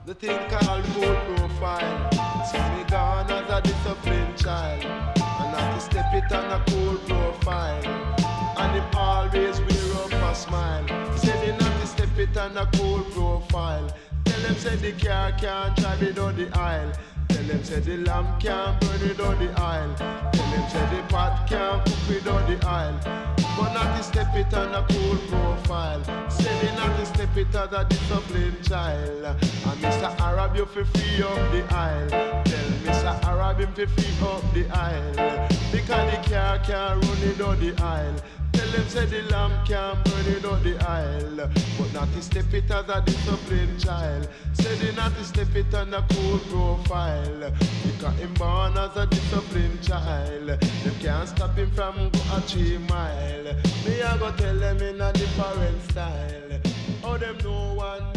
The thing called cool profile. See me gone as a disciplined child, and not to step it on a cool profile. And him always wear up a smile. Say me not to step it on a cool profile. Tell them say the car can't drive it down the aisle. Tell them say the lamp can't burn it down the aisle. Tell them say the pot can't cook it down the aisle. But not to step it on a cool profile. Say me not to step it as a disciplined child. And Mr. Arab you fi free up the aisle. Tell Mr. Arab him fi free up the aisle. Because the car can't run it down the aisle. Tell them say the lamp can't burn it down the aisle. But not to step it as a disciplined child. Say they not to step it on a cool profile. Because him born as a disciplined child. Them can't stop him from go a 3 mile. Me I go tell them in a different style. How them know one